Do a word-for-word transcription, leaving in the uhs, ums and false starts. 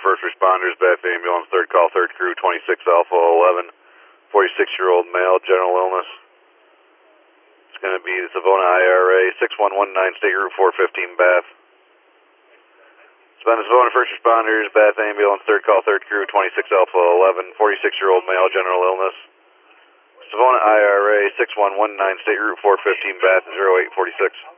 first responders, Bath ambulance, third call, third crew, twenty-six Alpha eleven, forty-six-year-old male, general illness. It's going to be the Savona I R A, six one one nine, State Route four fifteen, Bath. Savona, Savona first responders, Bath ambulance, third call, third crew, twenty-six Alpha eleven, forty-six-year-old male, general illness. Savona I R A, six one one nine, State Route four fifteen, Bath, zero eight four six.